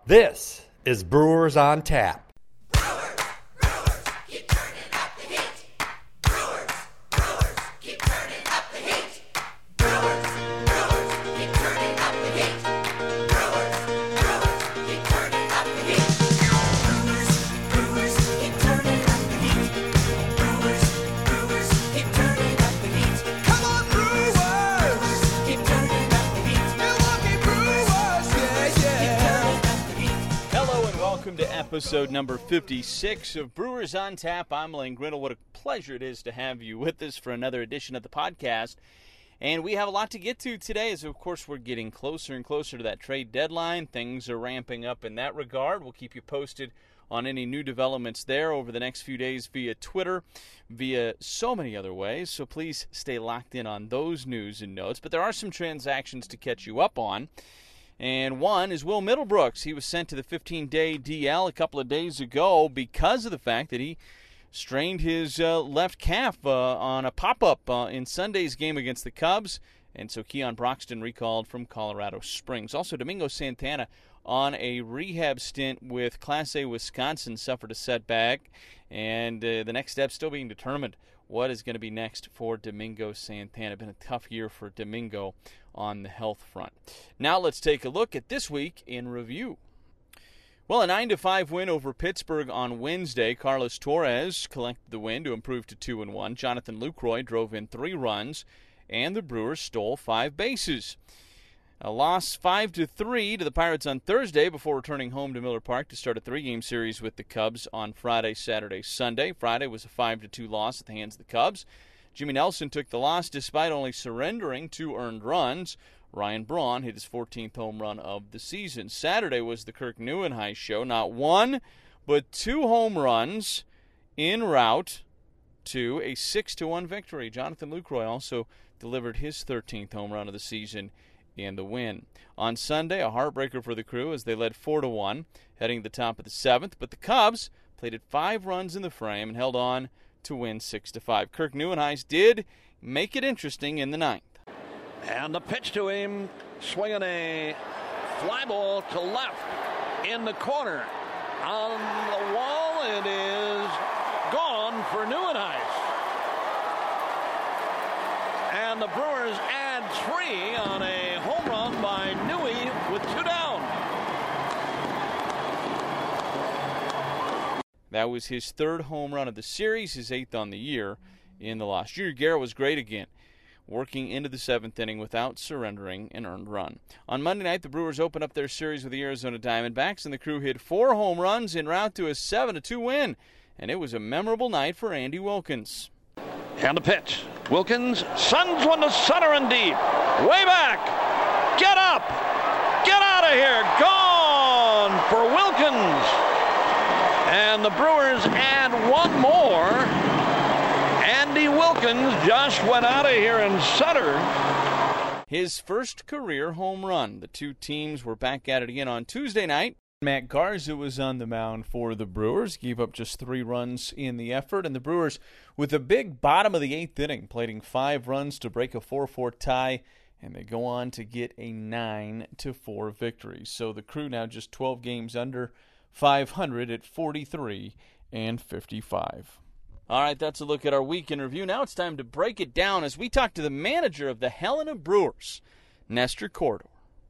This is Brewers on Tap. Brewers, keep turning up the heat. Brewers, keep turning up the heat. Brewers, keep turning up the heat. Brewers, keep turning up the heat. Brewers, keep turning up the heat. Brewers, keep turning up the heat. Come on, Brewers, keep turning up the heat. Milwaukee Brewers, yeah. Hello and welcome to episode number 56 of Brewers on Tap. I'm Lane Grinnell. What a pleasure it is to have you with us for another edition of the podcast. And we have a lot to get to today as, of course, we're getting closer and closer to that trade deadline. Things are ramping up in that regard. We'll keep you posted on any new developments there over the next few days via Twitter, via so many other ways. So please stay locked in on those news and notes. But there are some transactions to catch you up on. And one is Will Middlebrooks. He was sent to the 15-day DL a couple of days ago because of the fact that he strained his left calf on a pop-up in Sunday's game against the Cubs. And so Keon Broxton recalled from Colorado Springs. Also, Domingo Santana on a rehab stint with Class A Wisconsin suffered a setback. And the next step still being determined. What is going to be next for Domingo Santana? Been a tough year for Domingo on the health front. Now let's take a look at this week in review. Well, a 9-5 win over Pittsburgh on Wednesday. Carlos Torres collected the win to improve to 2-1. Jonathan Lucroy drove in 3 runs, and the Brewers stole 5 bases. A loss 5-3 to the Pirates on Thursday before returning home to Miller Park to start a 3-game series with the Cubs on Friday, Saturday, Sunday. Friday was a 5-2 loss at the hands of the Cubs. Jimmy Nelson took the loss despite only surrendering 2 earned runs. Ryan Braun hit his 14th home run of the season. Saturday was the Kirk Neuenhuis show. Not 1, but 2 home runs en route to a 6-1 victory. Jonathan Lucroy also delivered his 13th home run of the season in the win. On Sunday, a heartbreaker for the Crew as they led 4-1, heading to the top of the 7th. But the Cubs plated 5 runs in the frame and held on to win 6-5. Kirk Neuenhuis did make it interesting in the 9th. And the pitch to him, swinging a fly ball to left in the corner. On the wall, it is gone for Neuenhuis. And the Brewers add 3 on a home run by Newey with 2 down. That was his 3rd home run of the series, his 8th on the year in the loss. Junior Guerra was great again, working into the 7th inning without surrendering an earned run. On Monday night, the Brewers opened up their series with the Arizona Diamondbacks, and the Crew hit 4 home runs en route to a 7-2 win. And it was a memorable night for Andy Wilkins. And the pitch. Wilkins sends one to center and deep. Way back. Get up. Get out of here. Gone for Wilkins. And the Brewers add 1 more. Andy Wilkins just went out of here in center. His first career home run. The 2 teams were back at it again on Tuesday night. Matt Garza was on the mound for the Brewers, gave up just 3 runs in the effort, and the Brewers, with a big bottom of the 8th inning, plating 5 runs to break a 4-4 tie, and they go on to get a 9-4 victory. So the Crew now just 12 games under 500 at 43-55. All right, that's a look at our week in review. Now it's time to break it down as we talk to the manager of the Helena Brewers, Nestor Corredor.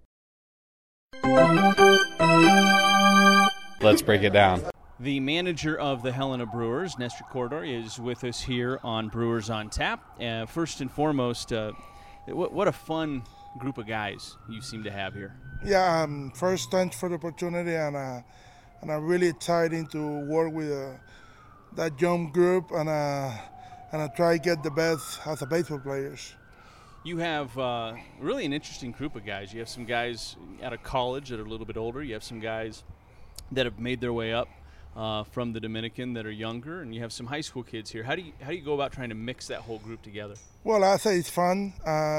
Let's break it down. The manager of the Helena Brewers, Nestor Corredor, is with us here on Brewers on Tap. First and foremost, what a fun group of guys you seem to have here. Yeah, first, thanks for the opportunity, and I'm really excited to work with that young group and I try to get the best as a baseball players. You have really an interesting group of guys. You have some guys out of college that are a little bit older. You have some guys that have made their way up from the Dominican that are younger, and you have some high school kids here. How do you go about trying to mix that whole group together? Well, I say it's fun.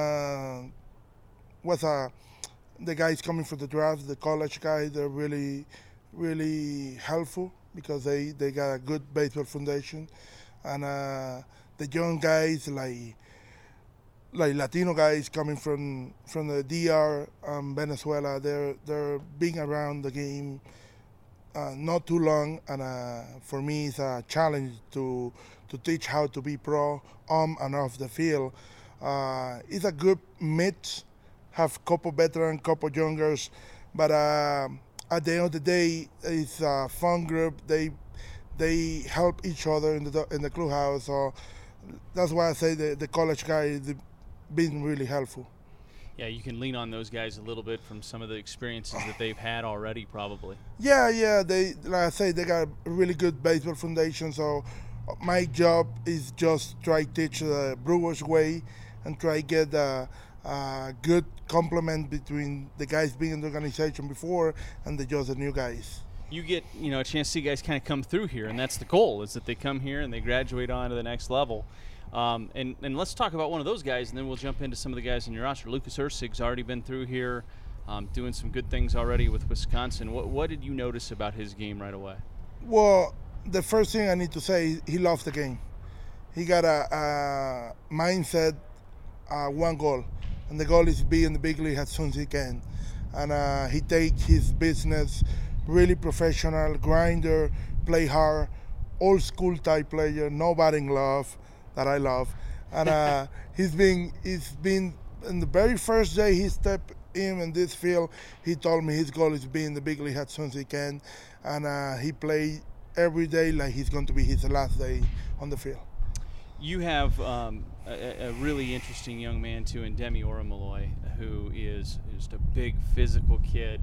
With the guys coming from the draft, the college guys, they're really, really helpful because they got a good baseball foundation, and the young guys like Latino guys coming from the DR, Venezuela. They're being around the game not too long, and for me it's a challenge to teach how to be pro and off the field. It's a good mix, have couple veteran, couple youngers, but at the end of the day, it's a fun group. They help each other in the clubhouse. So that's why I say the college guys been really helpful. Yeah, you can lean on those guys a little bit from some of the experiences that they've had already, probably. Yeah. They, like I say, they got a really good baseball foundation. So my job is just try to teach the Brewers way and try to get a good complement between the guys being in the organization before and just the new guys. You get a chance to see guys kind of come through here, and that's the goal, is that they come here and they graduate on to the next level. And let's talk about one of those guys, and then we'll jump into some of the guys in your roster. Lucas Erceg's already been through here, doing some good things already with Wisconsin. What did you notice about his game right away? Well, the first thing I need to say, he loves the game. He got a mindset, one goal, and the goal is to be in the big league as soon as he can. And he takes his business really professional, grinder, play hard, old school type player, no batting glove that I love. And he's been in the very first day he stepped in this field, he told me his goal is to be in the big league as soon as he can. And he played every day like he's going to be his last day on the field. You have a really interesting young man too in Demi Oramaloy, who is just a big physical kid.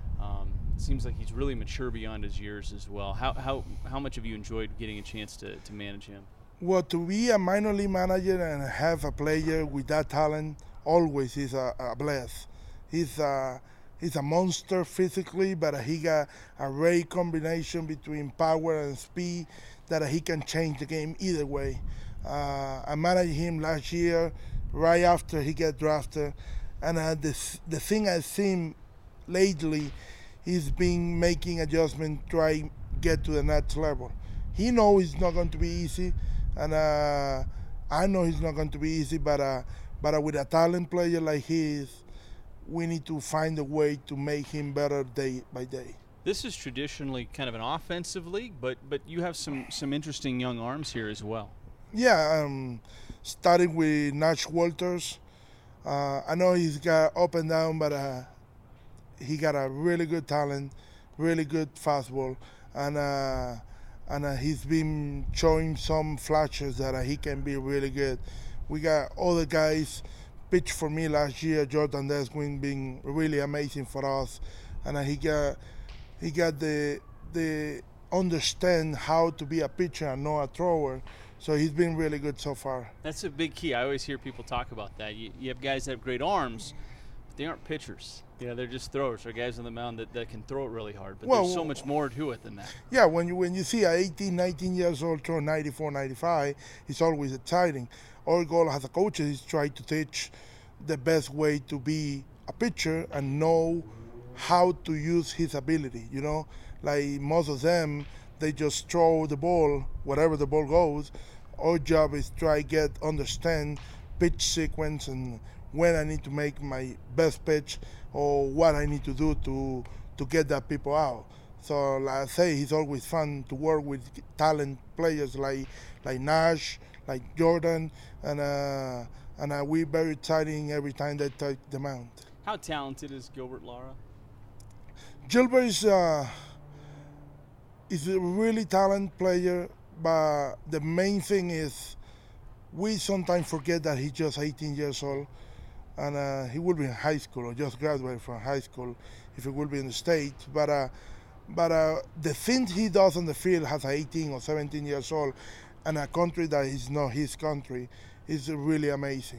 Seems like he's really mature beyond his years as well. How much have you enjoyed getting a chance to manage him? Well, to be a minor league manager and have a player with that talent always is a bless. He's a monster physically, but he got a great combination between power and speed that he can change the game either way. I managed him last year, right after he got drafted, and the thing I've seen lately, he's been making adjustments, try get to the next level. He knows it's not going to be easy, and I know it's not going to be easy, but with a talent player like he is, we need to find a way to make him better day by day. This is traditionally kind of an offensive league, but you have some interesting young arms here as well. Yeah, starting with Nash Walters. I know he's got up and down, but he got a really good talent, really good fastball, and he's been showing some flashes that he can be really good. We got other guys pitched for me last year. Jordan Deswin being really amazing for us, and he got the understand how to be a pitcher and not a thrower. So he's been really good so far. That's a big key. I always hear people talk about that. You have guys that have great arms, but they aren't pitchers. They're just throwers. They're guys on the mound that can throw it really hard. But there's so much more to it than that. Yeah, when you see a 18, 19 years old throw 94, 95, it's always exciting. Our goal as a coach is try to teach the best way to be a pitcher and know how to use his ability. Like most of them, they just throw the ball wherever the ball goes. Our job is try understand pitch sequence and when I need to make my best pitch or what I need to do to get that people out. So like I say, it's always fun to work with talent players like Nash, like Jordan, and we're very exciting every time they take the mound. How talented is Gilbert Lara? Gilbert is a really talented player, but the main thing is we sometimes forget that he's just 18 years old, and he will be in high school or just graduated from high school if he will be in the States. But the things he does on the field as 18 or 17 years old, and a country that is not his country, is really amazing.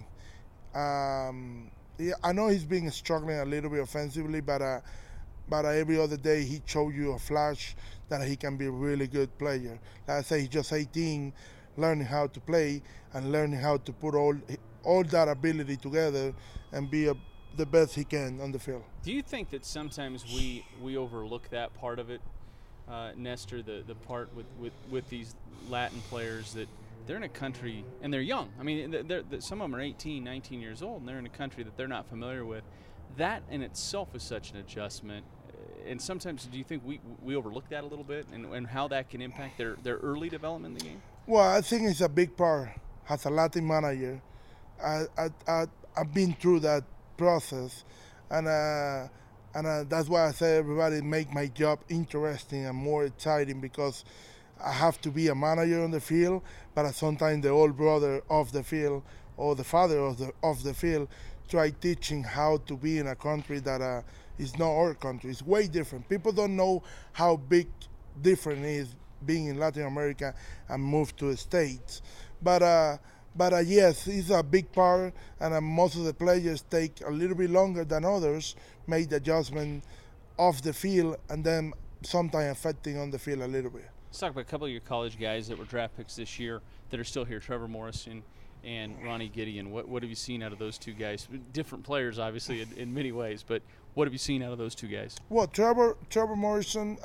I know he's been struggling a little bit offensively, but every other day he showed you a flash that he can be a really good player. Like I say, he's just 18, learning how to play and learning how to put all that ability together and be the best he can on the field. Do you think that sometimes we overlook that part of it, Nestor, the part with these Latin players that they're in a country, and they're young. I mean, some of them are 18, 19 years old, and they're in a country that they're not familiar with. That in itself is such an adjustment. And sometimes, do you think we overlook that a little bit, and how that can impact their early development in the game? Well, I think it's a big part. As a Latin manager, I've been through that process, and that's why I say everybody make my job interesting and more exciting, because I have to be a manager on the field, but sometimes the old brother of the field or the father of the field try teaching how to be in a country that is not our country. It's way different. People don't know how big different it is being in Latin America and move to the States. But yes, it's a big part, and most of the players take a little bit longer than others, make the adjustment off the field, and then sometimes affecting on the field a little bit. Let's talk about a couple of your college guys that were draft picks this year that are still here, Trevor Morrison and Ronnie Gideon. What have you seen out of those two guys? Different players, obviously, in many ways, but what have you seen out of those two guys? Well, Trevor Morrison,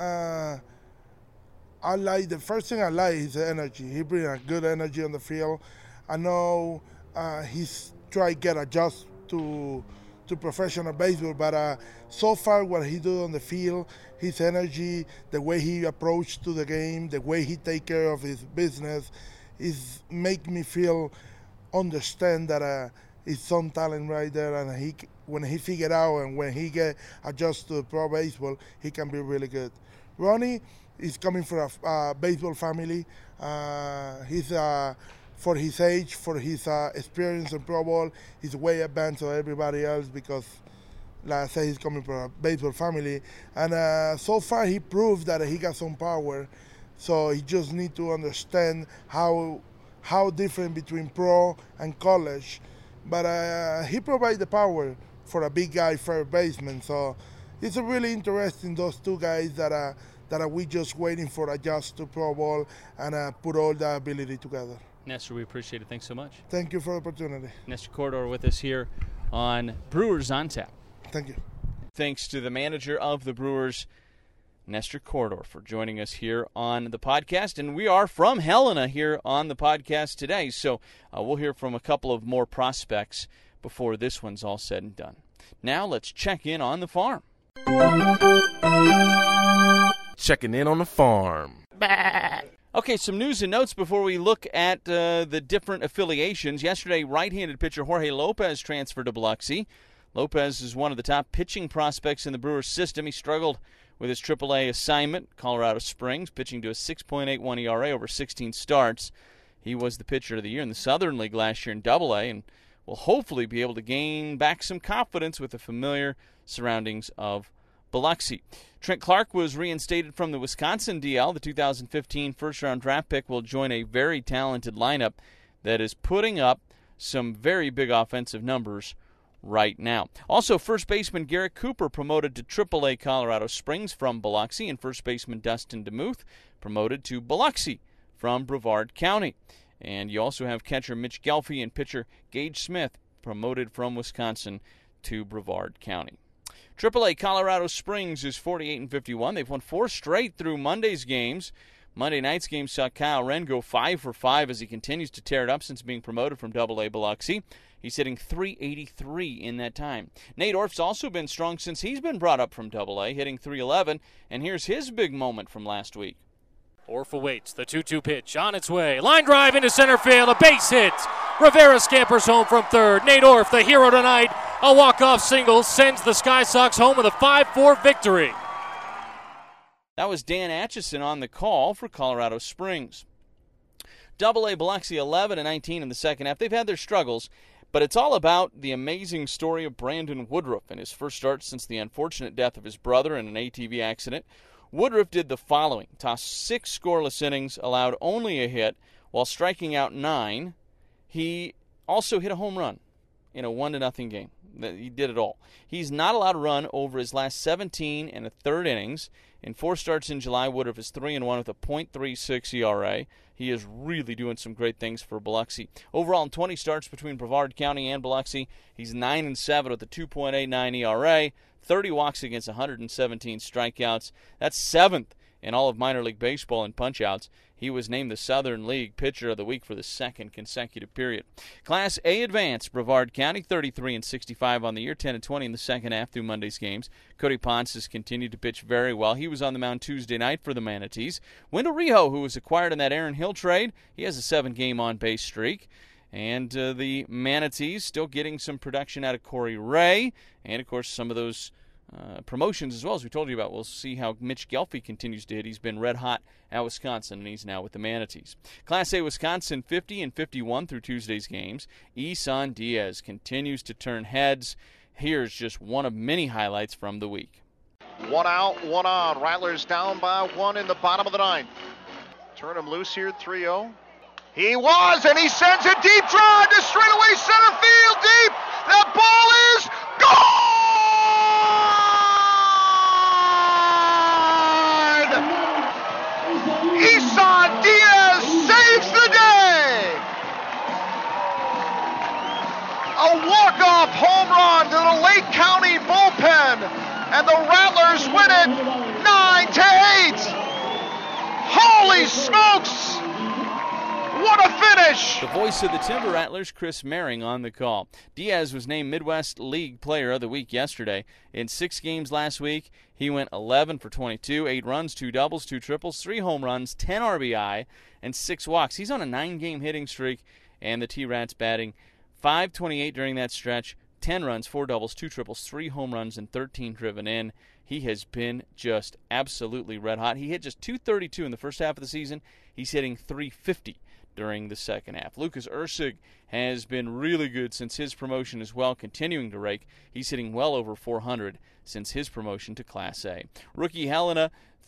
the first thing I like is the energy. He brings a good energy on the field. I know he's trying to get adjusted to professional baseball, but so far what he does on the field, his energy, the way he approaches to the game, the way he take care of his business, is make me understand that it's some talent right there, and when he figure out and when he get adjusted to pro baseball, he can be really good. Ronnie is coming from a baseball family. He's for his age, for his experience in pro ball, he's way advanced of everybody else, because, like I said, he's coming from a baseball family. And so far he proved that he got some power. So he just need to understand how different between pro and college. But he provides the power for a big guy first baseman. So it's really interesting, those two guys that we just waiting for adjust to pro ball and put all the ability together. Nestor, we appreciate it. Thanks so much. Thank you for the opportunity. Nestor Corredor with us here on Brewers on Tap. Thank you. Thanks to the manager of the Brewers, Nestor Corredor, for joining us here on the podcast. And we are from Helena here on the podcast today. So we'll hear from a couple of more prospects before this one's all said and done. Now let's check in on the farm. Checking in on the farm. Okay, some news and notes before we look at the different affiliations. Yesterday, right-handed pitcher Jorge Lopez transferred to Biloxi. Lopez is one of the top pitching prospects in the Brewers system. He struggled with his AAA assignment, Colorado Springs, pitching to a 6.81 ERA over 16 starts. He was the pitcher of the year in the Southern League last year in AA, and will hopefully be able to gain back some confidence with the familiar surroundings of Biloxi. Trent Clark was reinstated from the Wisconsin DL. The 2015 first-round draft pick will join a very talented lineup that is putting up some very big offensive numbers right now. Also, first baseman Garrett Cooper promoted to AAA Colorado Springs from Biloxi, and first baseman Dustin DeMuth promoted to Biloxi from Brevard County. And you also have catcher Mitch Gelfie and pitcher Gage Smith promoted from Wisconsin to Brevard County. AAA Colorado Springs is 48-51. They've won 4 straight through Monday's games. Monday night's game saw Kyle Wren go 5 for 5 as he continues to tear it up since being promoted from AA Biloxi. He's hitting .383 in that time. Nate Orff's also been strong since he's been brought up from AA, hitting .311. And here's his big moment from last week. Orff awaits the 2-2 pitch on its way. Line drive into center field, a base hit. Rivera scampers home from third. Nate Orff, the hero tonight, a walk-off single sends the Sky Sox home with a 5-4 victory. That was Dan Atchison on the call for Colorado Springs. AA Biloxi 11-19 in the second half. They've had their struggles, but it's all about the amazing story of Brandon Woodruff and his first start since the unfortunate death of his brother in an ATV accident. Woodruff did the following: tossed 6 scoreless innings, allowed only a hit, while striking out 9. He also hit a home run in a 1-0 game. He did it all. He's not allowed to run over his last 17 and a third innings. In 4 starts in July, Woodruff is 3-1 with a .36 ERA. He is really doing some great things for Biloxi. Overall, in 20 starts between Brevard County and Biloxi, he's 9-7 with a 2.89 ERA, 30 walks against 117 strikeouts. That's 7th in all of minor league baseball in punch-outs. He was named the Southern League Pitcher of the Week for the second consecutive period. Class A Advance, Brevard County, 33-65 on the year, 10-20 in the second half through Monday's games. Cody Ponce has continued to pitch very well. He was on the mound Tuesday night for the Manatees. Wendell Rijo, who was acquired in that Aaron Hill trade, he has a 7-game on-base streak. And the Manatees still getting some production out of Corey Ray. And, of course, some of those promotions as well, as we told you about. We'll see how Mitch Gelfie continues to hit. He's been red hot at Wisconsin, and he's now with the Manatees. Class A Wisconsin, 50-51 through Tuesday's games. Isan Diaz continues to turn heads. Here's just one of many highlights from the week. 1 out, 1 on. Rattlers down by 1 in the bottom of the 9th. Turn him loose here, 3-0. He was, and he sends a deep drive to straightaway center field deep. That ball is gone! Isan Diaz saves the day! A walk-off home run to the Lake County bullpen, and the Rattlers win it 9-8. Holy smokes! What a finish! The voice of the Timber Rattlers, Chris Merring, on the call. Diaz was named Midwest League Player of the Week yesterday. In 6 games last week, he went 11 for 22, 8 runs, 2 doubles, 2 triples, 3 home runs, 10 RBI, and 6 walks. He's on a 9-game hitting streak, and the T-Rats batting .528 during that stretch, 10 runs, 4 doubles, 2 triples, 3 home runs, and 13 driven in. He has been just absolutely red hot. He hit just .232 in the first half of the season. He's hitting .350 during the second half. Lucas Ursig has been really good since his promotion as well, continuing to rake. He's hitting well over .400 since his promotion to Class A. Rookie Helena,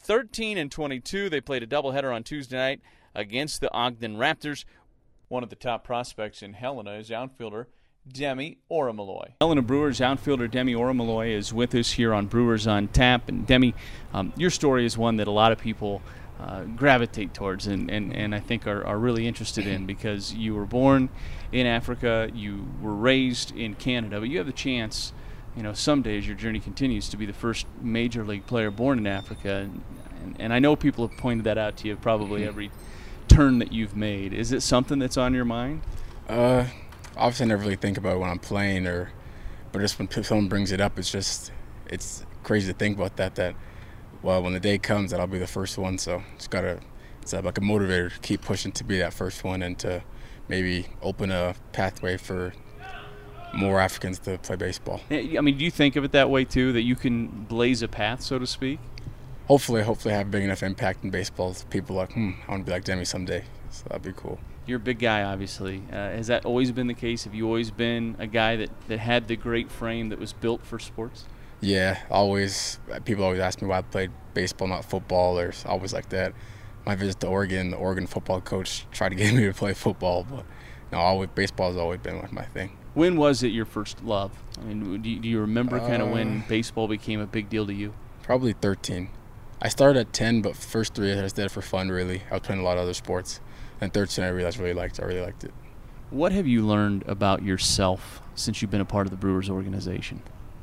13-22. They played a doubleheader on Tuesday night against the Ogden Raptors. One of the top prospects in Helena is outfielder Demi Oramaloy. Helena Brewers outfielder Demi Oramaloy is with us here on Brewers on Tap. And Demi, your story is one that a lot of people gravitate towards and I think are really interested in, because you were born in Africa, you were raised in Canada, but you have the chance, someday as your journey continues, to be the first major league player born in Africa. And I know people have pointed that out to you probably every turn that you've made. Is it something that's on your mind? Obviously I never really think about it when I'm playing, but just when someone brings it up, it's crazy to think about that well, when the day comes, that I'll be the first one. So it's like a motivator to keep pushing to be that first one and to maybe open a pathway for more Africans to play baseball. I mean, do you think of it that way too, that you can blaze a path, so to speak? Hopefully have a big enough impact in baseball. People are like, I want to be like Demi someday. So that'd be cool. You're a big guy, obviously. Has that always been the case? Have you always been a guy that had the great frame that was built for sports? Yeah, always. People always ask me why I played baseball, not football, or always like that. My visit to Oregon, the Oregon football coach tried to get me to play football, but no, baseball has always been my thing. When was it your first love? I mean, do you remember kind of when baseball became a big deal to you? Probably 13. I started at 10, but first 3 years I just did it for fun, really. I was playing a lot of other sports. And 13 I realized I really liked it. What have you learned about yourself since you've been a part of the Brewers organization?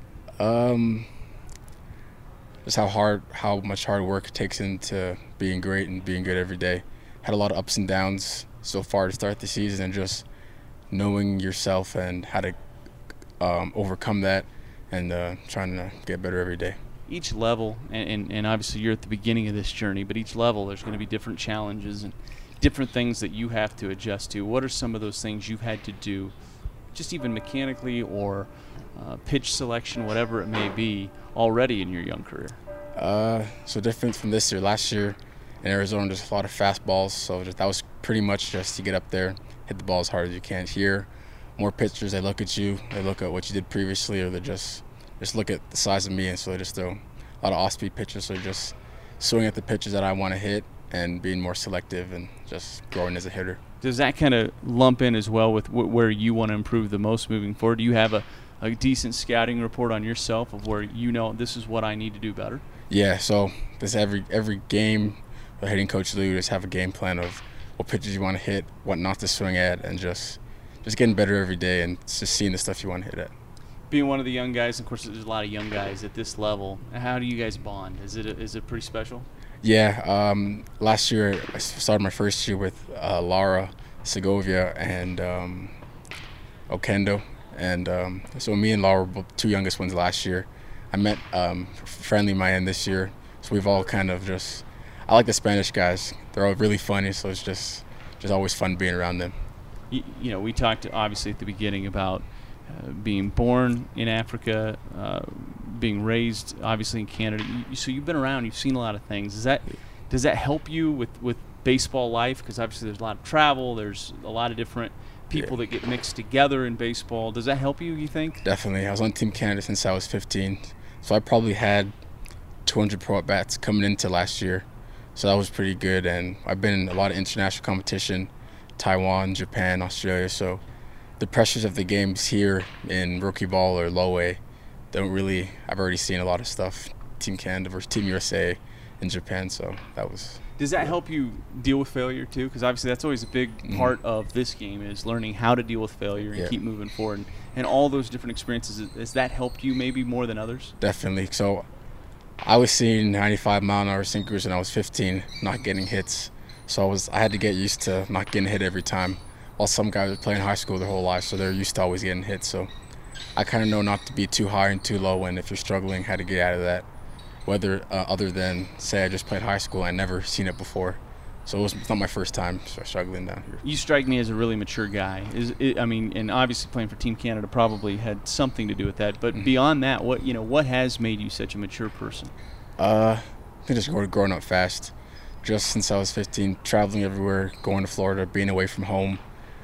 Just how much hard work it takes into being great and being good every day. Had a lot of ups and downs so far to start the season, and just knowing yourself and how to overcome that, and trying to get better every day. Each level, and obviously you're at the beginning of this journey, but each level there's going to be different challenges and different things that you have to adjust to. What are some of those things you've had to do, just even mechanically or pitch selection, whatever it may be, already in your young career? So different from this year. Last year in Arizona, just a lot of fastballs, so that was pretty much just to get up there, hit the ball as hard as you can. Here, more pitchers, they look at you, they look at what you did previously, or they just look at the size of me, and so they just throw a lot of off-speed pitches, so just swing at the pitches that I want to hit and being more selective and just growing as a hitter. Does that kind of lump in as well with where you want to improve the most moving forward? Do you have a decent scouting report on yourself of where this is what I need to do better? Yeah, so this every game, the hitting coach Lou just have a game plan of what pitches you want to hit, what not to swing at, and just getting better every day and just seeing the stuff you want to hit at. Being one of the young guys, of course, there's a lot of young guys at this level. How do you guys bond? Is it pretty special? Yeah, last year I started my first year with Lara Segovia and Okendo, and so me and Lara were both two youngest ones last year. I met Friendly Mayan this year, so we've all kind of just. I like the Spanish guys; they're all really funny, so it's just always fun being around them. You know, we talked obviously at the beginning about being born in Africa, being raised obviously in Canada. So you've been around, you've seen a lot of things. Does that help you with baseball life? Because obviously there's a lot of travel, there's a lot of different people that get mixed together in baseball. Does that help you think? Definitely. I was on Team Canada since I was 15, so I probably had 200 pro at-bats coming into last year, so that was pretty good. And I've been in a lot of international competition, Taiwan, Japan, Australia, so the pressures of the games here in rookie ball or low A don't really. I've already seen a lot of stuff. Team Canada versus Team USA in Japan, so that was. Does that help you deal with failure too? Because obviously that's always a big part of this game is learning how to deal with failure and keep moving forward. And all those different experiences, has that helped you maybe more than others? Definitely. So I was seeing 95-mile-an-hour sinkers when I was 15, not getting hits. So I had to get used to not getting hit every time. While some guys are playing high school their whole life, so they're used to always getting hit. So I kind of know not to be too high and too low, and if you're struggling, how to get out of that. Whether other than, say, I just played high school, I never seen it before. So it's not my first time struggling down here. You strike me as a really mature guy. And obviously playing for Team Canada probably had something to do with that. But beyond that, what has made you such a mature person? I think just growing up fast. Just since I was 15, traveling everywhere, going to Florida, being away from home.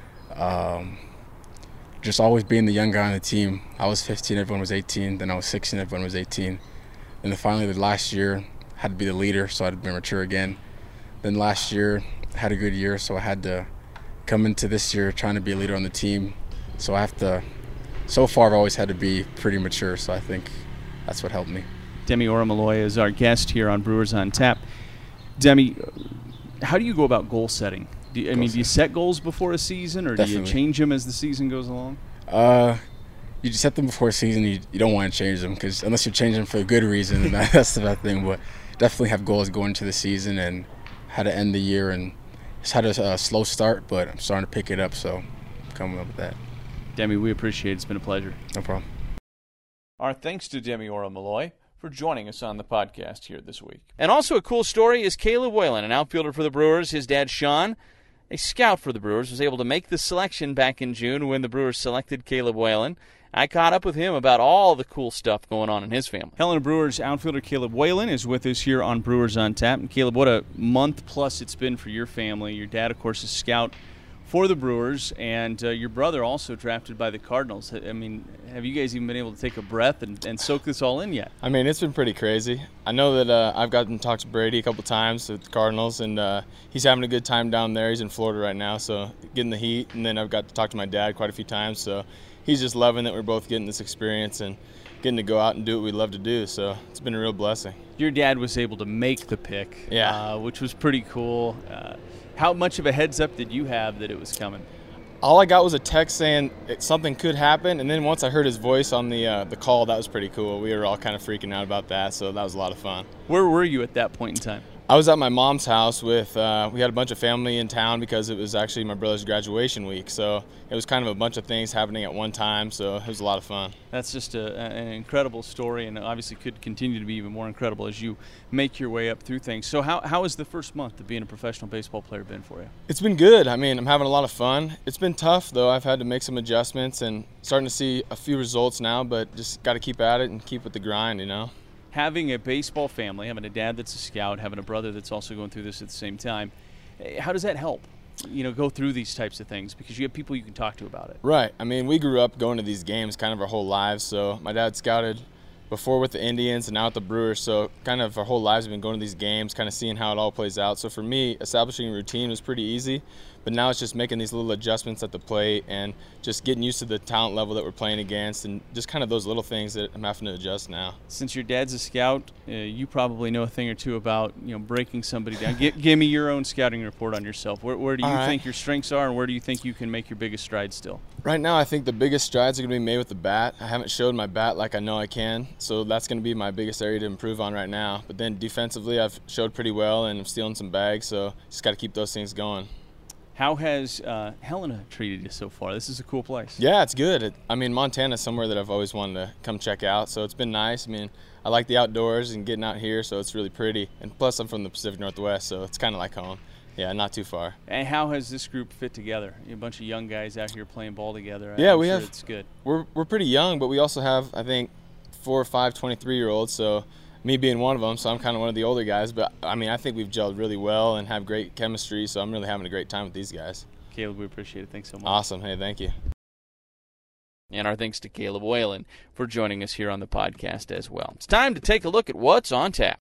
Just always being the young guy on the team. I was 15, everyone was 18. Then I was 16, everyone was 18. And then finally the last year, I had to be the leader, so I had to be mature again. Then last year, I had a good year, so I had to come into this year trying to be a leader on the team. So so far I've always had to be pretty mature, so I think that's what helped me. Demi Oramaloye is our guest here on Brewers on Tap. Demi, how do you go about goal setting? Do you set goals before a season, or Definitely. Do you change them as the season goes along? You just set them before a season. You don't want to change them, because unless you're changing them for a good reason, then that's the bad thing. But definitely have goals going into the season and how to end the year, and just had a slow start, but I'm starting to pick it up, so I'm coming up with that. Demi, we appreciate it. It's been a pleasure. No problem. Our thanks to Demi Oramaloye for joining us on the podcast here this week. And also a cool story is Caleb Whalen, an outfielder for the Brewers. His dad, Sean, a scout for the Brewers, was able to make the selection back in June when the Brewers selected Caleb Whalen. I caught up with him about all the cool stuff going on in his family. Helena Brewers outfielder Caleb Whalen is with us here on Brewers on Tap. And Caleb, what a month plus it's been for your family. Your dad, of course, is scout for the Brewers, and your brother also drafted by the Cardinals. I mean, have you guys even been able to take a breath and soak this all in yet? I mean, it's been pretty crazy. I know that I've gotten to talk to Brady a couple times at the Cardinals, and he's having a good time down there. He's in Florida right now, so getting the heat. And then I've got to talk to my dad quite a few times, so he's just loving that we're both getting this experience and getting to go out and do what we love to do. So it's been a real blessing. Your dad was able to make the pick, which was pretty cool. How much of a heads up did you have that it was coming? All I got was a text saying something could happen, and then once I heard his voice on the call, that was pretty cool. We were all kind of freaking out about that, so that was a lot of fun. Where were you at that point in time? I was at my mom's house with, we had a bunch of family in town because it was actually my brother's graduation week. So it was kind of a bunch of things happening at one time, so it was a lot of fun. That's just an incredible story, and obviously could continue to be even more incredible as you make your way up through things. So how has the first month of being a professional baseball player been for you? It's been good. I mean, I'm having a lot of fun. It's been tough, though. I've had to make some adjustments and starting to see a few results now, but just got to keep at it and keep with the grind, you know? Having a baseball family, having a dad that's a scout, having a brother that's also going through this at the same time, how does that help, go through these types of things? Because you have people you can talk to about it. Right. I mean, we grew up going to these games kind of our whole lives. So my dad scouted before with the Indians and now with the Brewers. So kind of our whole lives have been going to these games, kind of seeing how it all plays out. So for me, establishing a routine was pretty easy. But now it's just making these little adjustments at the plate and just getting used to the talent level that we're playing against and just kind of those little things that I'm having to adjust now. Since your dad's a scout, you probably know a thing or two about breaking somebody down. Give me your own scouting report on yourself. Where do you think your strengths are, and where do you think you can make your biggest stride still? Right now, I think the biggest strides are going to be made with the bat. I haven't showed my bat like I know I can, so that's going to be my biggest area to improve on right now. But then defensively, I've showed pretty well, and I'm stealing some bags, so just got to keep those things going. How has Helena treated you so far? This is a cool place. Yeah, it's good. Montana's somewhere that I've always wanted to come check out, so it's been nice. I like the outdoors and getting out here, so it's really pretty. And plus, I'm from the Pacific Northwest, so it's kind of like home. Yeah, not too far. And how has this group fit together? A bunch of young guys out here playing ball together. Yeah, I'm sure it's good. We're pretty young, but we also have, I think, 4 or 5 23-year-olds, so me being one of them, so I'm kind of one of the older guys. But, I think we've gelled really well and have great chemistry, so I'm really having a great time with these guys. Caleb, we appreciate it. Thanks so much. Awesome. Hey, thank you. And our thanks to Caleb Whalen for joining us here on the podcast as well. It's time to take a look at what's on tap.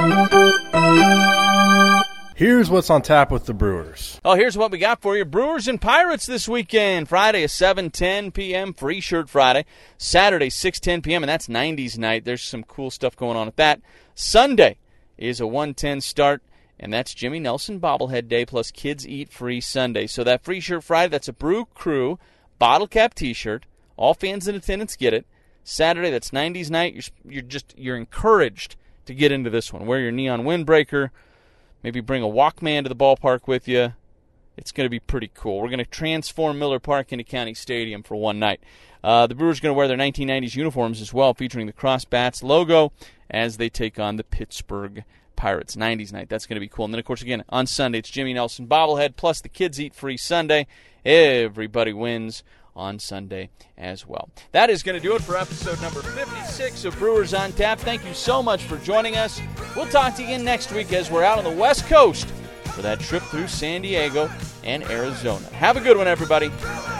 Here's what's on tap with the Brewers. Oh, here's what we got for you. Brewers and Pirates this weekend. Friday is 7:10 p.m., Free Shirt Friday. Saturday, 6:10 p.m., and that's 90s night. There's some cool stuff going on with that. Sunday is a 1:10 start, and that's Jimmy Nelson Bobblehead Day plus Kids Eat Free Sunday. So that Free Shirt Friday, that's a Brew Crew bottle cap T-shirt. All fans in attendance get it. Saturday, that's 90s night. You're encouraged to get into this one. Wear your neon windbreaker. Maybe bring a Walkman to the ballpark with you. It's going to be pretty cool. We're going to transform Miller Park into County Stadium for one night. The Brewers are going to wear their 1990s uniforms as well, featuring the Cross Bats logo as they take on the Pittsburgh Pirates. 90s night. That's going to be cool. And then, of course, again, on Sunday, it's Jimmy Nelson Bobblehead plus the Kids Eat Free Sunday. Everybody wins on Sunday as well. That is going to do it for episode number 56 of Brewers on Tap. Thank you so much for joining us. We'll talk to you again next week as we're out on the West Coast for that trip through San Diego and Arizona. Have a good one, everybody.